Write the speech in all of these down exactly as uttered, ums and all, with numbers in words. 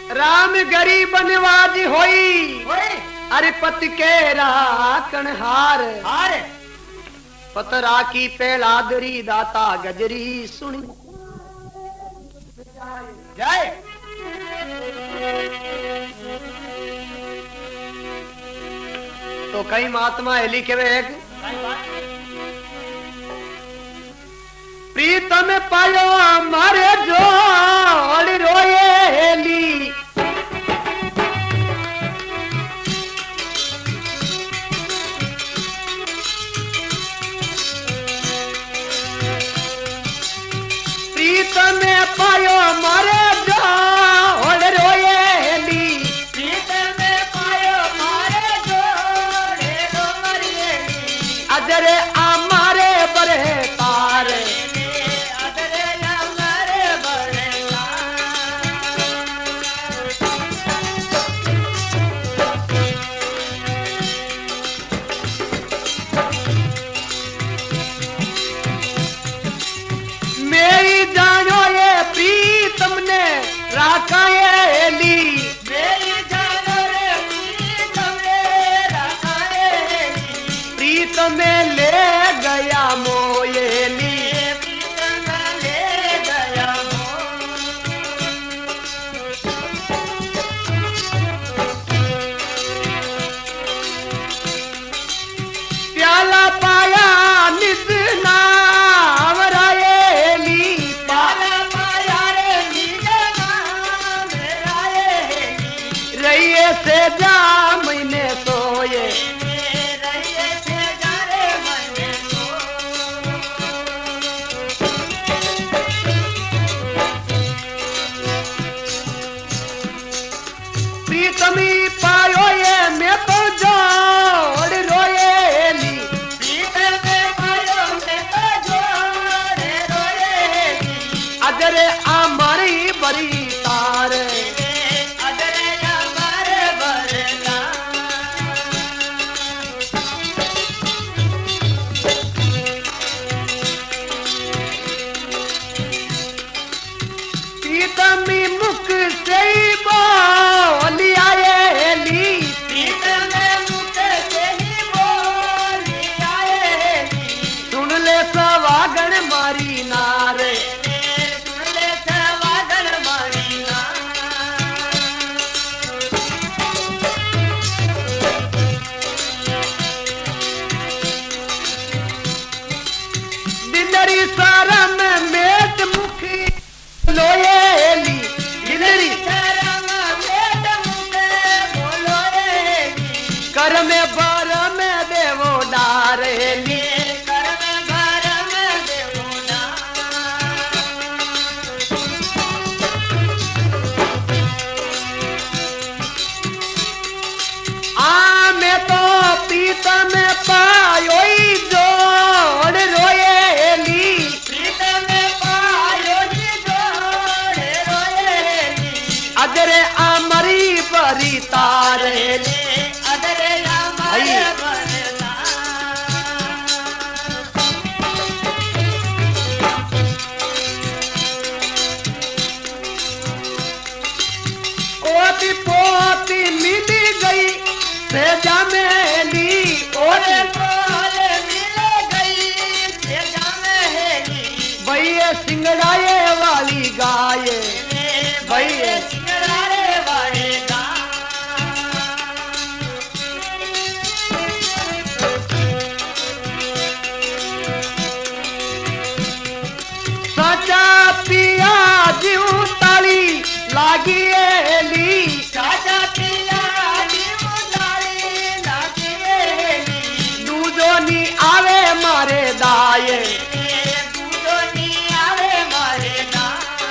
राम गरीब बनवाज होई अरे पति के राकण हार हार पतरा की पेलादरी दाता गजरी सुनी जय तो कई महात्मा हेली के वेग प्रीतम पायो मारे जोड़ रोए हेली प्रीतम पायो मारे जोड़ रोए हेली प्रीतम पायो मारे जोड़े रो मरिए अजरे आमारे बरे तार अदरे हमारे बड़ेला मेरी जानो ये प्रीतम ने राखा ये ली मेरी जानो रे प्रीतम रे रखाए प्रीतम ले गया मोयली प्रीतम ले गया प्याला पाया नित नाम रायली पाला पाया रे निजे नाम राये रहिए से जा मैंने सोए रहिए से जारे मने को प्रीतमी पायो ये मैं तो जोड़ रोयली प्रीतम पायो में तो जोड़े रोये अजरे आमारी बरी तार अदरे हमारे बरला प्रीतमी मुख से बोली आयली प्रीतम मुख से ही बोली आए सुन ले सवागण मारी नारे सुन ले सवागन मरीना दिलरी सारम मेट मुखी लोयली दिलरी शरम मेट मुख बोलो रे कर में बर में देवो डारेली कर्म भरम देवना आ में तो प्रीतम पायो जोड़ रोयली प्रीतम पायो जी जोड़े रोये अजरे आमरी बरी तारेली अदरे हमारे भाई। बरला ओती पोती मिली गई से जमेली ओरे ओती तोरे मिल गई से जामेली भैया सिंगड़ाए वाली गाय भैया सिंगरारे वाले गा सचा पिया जीव ताली लागी एली चाचा पिया जीव दारी लागे दूधो नी आवे मारे दाये दूधो नी आवे मारे ना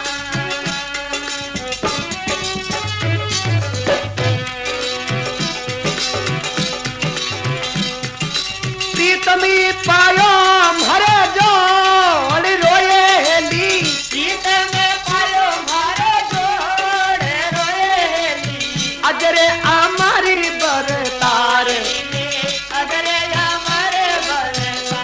प्रीतमी पायो हरे जोड़ रोयली प्रीतम पायो मारे जोड़े रोये अजरे आमारी बर तार अदरे हमारे बरला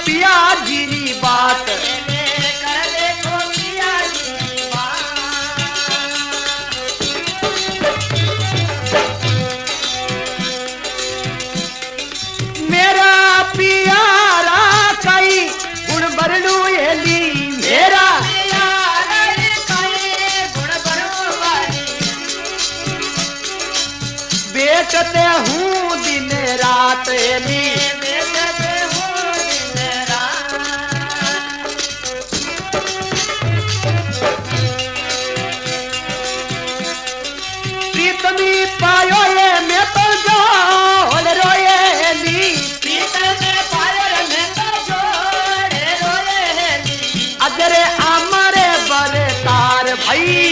पिया जी री बात। कर देखो पिया जी बात। मेरा पियारा कई गुण बरलू एली मेरा बेचते हूँ दिन रात एली प्रीतमी पायो ये मैं तो जो होल रोएली अजरे अमरे बरे तार भाई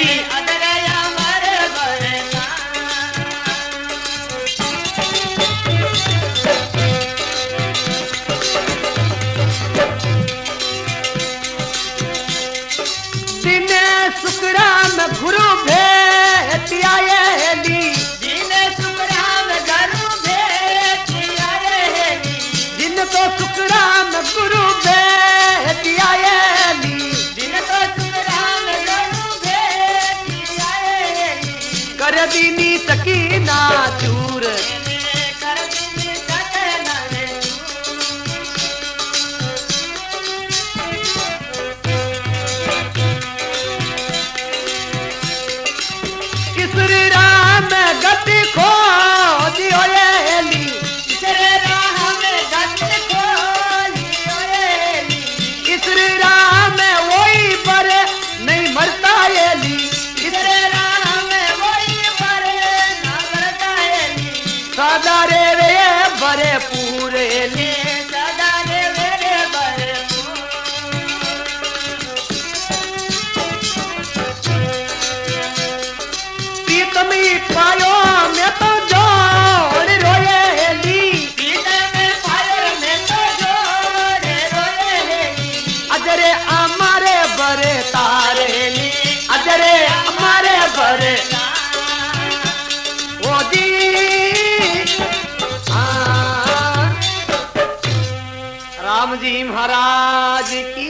दिने शुक्राम गुरु भेटियाएली दिन तो शुक्राम गुरु भेटियाएली कर दीनी तकीना चूर श्री राम गति खो दियोली श्री राम वही पर नहीं मरता एली सदा रे वे बरे पूरे प्रीतमी पायो मैं तो जोड़ रोएली अजरे अमारे बरे तारेली अजरे अमारे बरे ओ दी राम जी महाराज की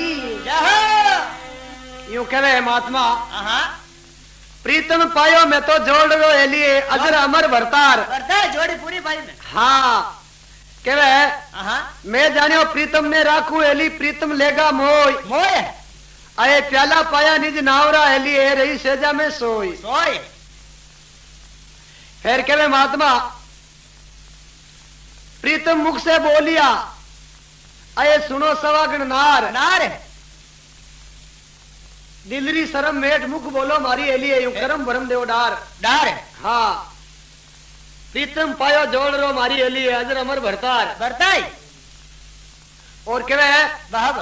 यूं कहे महात्मा प्रीतम पायो मैं तो जोड़ रो एलिए अजर अमर भरतार जोड़ी पूरी भाई में हाँ कहे मैं जानियो प्रीतम ने राखू एली प्रीतम लेगा मोय मोय अये प्याला पाया निज नावरा एली ए रही सेजा में सोई सोई फिर कहे महात्मा प्रीतम मुख से बोलिया अये सुनो सवागण नार नार दिलरी शरम मेट मुख बोलो मारी एलिए यूं करम भरम देव डार डार हाँ प्रीतम पायो जोड़ रो मारी एलिए अजर अमर भरतार भरताई और कहे बाब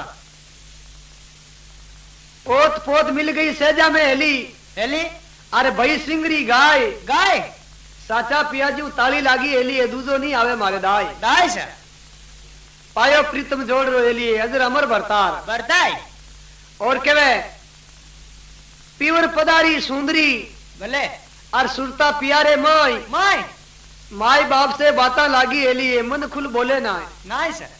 पोत पोत मिल गई सेजा में एली एली अरे भाई सिंगरी गाय गाय साचा पियाजू ताली लागी एलिए दूजो नहीं आवे मारे दाई दाय से पायो प्रीतम जोड़ रो एलिए अजर अमर भरतार भरताई और कहे पीवर पदारी सुंदरी भले और सुरता पियारे माई माय माई बाप से बाता लागी एलिए मन खुल बोले ना नाय सर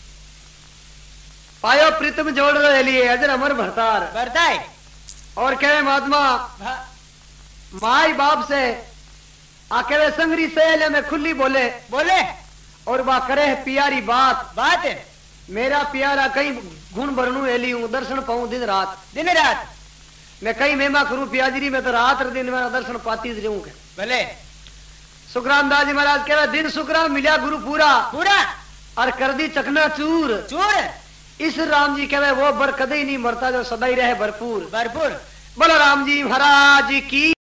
पायो प्रीतम जोड़ रो एलिए अजर अमर भरतार भरताई और कहे महात्मा माई बाप से आके संगरी सहेले में खुली बोले बोले और बा करे पियारी बात बात मेरा प्यारा कहीं गुण बरनू एली हूँ दर्शन पाऊं दिन रात दिन रात मैं कहीं मेमा करूं पियाजरी में तो रात दिन मेरा दर्शन पाती रहूं भले सुखराम दास जी महाराज कह रहे दिन सुखराम मिला गुरु पूरा पूरा और कर दी चकना चूर चूर इस राम जी कहे वो बर कदे ही नहीं मरता जो सदा ही रहे भरपूर भरपूर बोलो राम जी महाराज की।